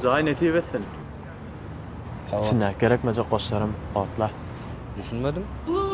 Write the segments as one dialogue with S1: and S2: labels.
S1: Zay netip etsin.
S2: İçine gerekmeyecek koşlarım, atla.
S3: Düşünmedim.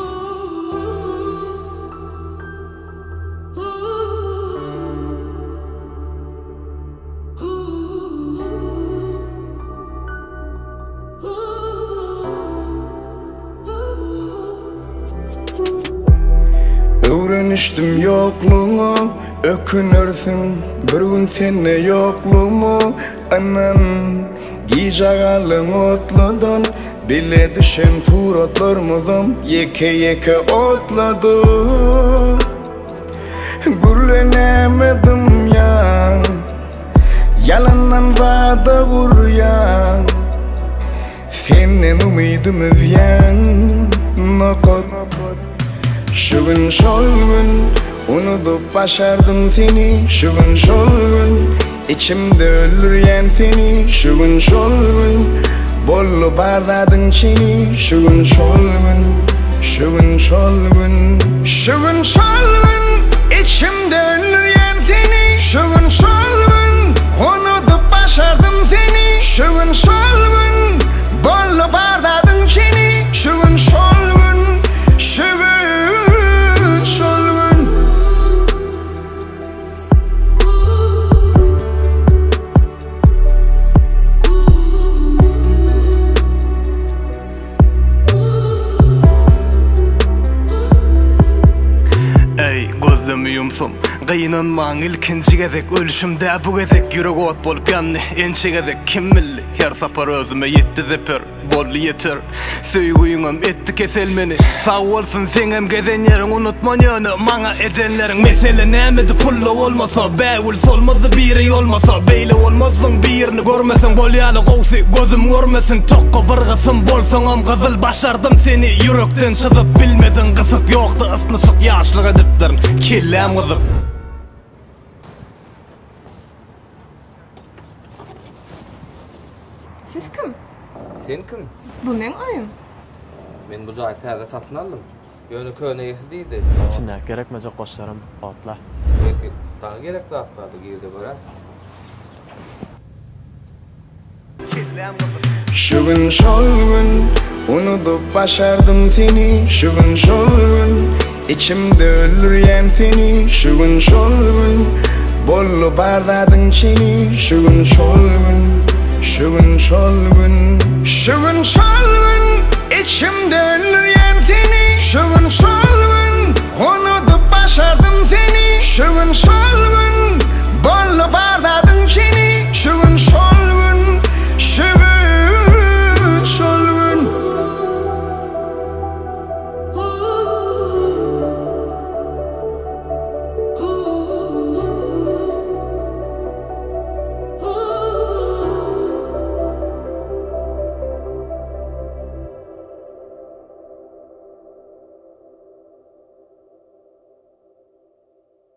S4: Öğreniştim yokluğumu, ökünürsün bir gün senne yokluğumu. Anan giyeceğalın otladın, bile düşen suratlarımızım yeke otladı. Gürlenemedim ya, yalandan vada vur ya. Senden umidimiz yan nakat. Şu gün şol gün unutup başardım seni. Şu gün şol gün içimde öldüryen seni. Şu gün şol gün bollu bardadın çeni. Şu gün şol gün, şu gün şol gün, şu gün şol gün içimde öldüryen seni. Şu gün şol gün unutup başardım seni. Şu gün şol gün bollu bardadın çeni. Şu gün şol gün, şu gün
S5: gözlemi yumsum Kıyınanman ilkinci gezek ölüşümde bu gezek yürek ot bolup yanni ençe gezek kim billi her sapar özüme yetti zeper bollu yeter söygüyüngüm etti keselmeni sağ olsun senem gezen yerin unutman yönü mana edenlerin mesele nemedi pullu olmasa bevul solmazı biri olmasa beyle olmazsın birini görmesen bolyalı kovsi gözüm görmesin tokku bırgısın bolsanam kızıl başardım seni yürekten şızıp bilmedin kısıp yoktu ısnışık yaşlık ediptirin killem kızıp.
S6: Siz kim?
S3: Sen kim?
S6: Bu men oyum.
S3: Men bu joy täze satın aldım. Yönü köynegesi değildi.
S2: İçine gerekmeyecek koşlarım, atla.
S3: Peki, sana gerek zatlardı girdi böyle.
S4: Şu gün şol gün unutup başardım seni. Şu gün şol gün içimde öldüryen seni. Şu gün şol gün bollu bardadın çeni. Şu gün şol gün, şu gün şol gün, şu gün şol gün içimde öldüryen seni. Şu gün şol gün unutup başardım seni. Şu gün şol gün bollu bardadın çeni. Şu gün şol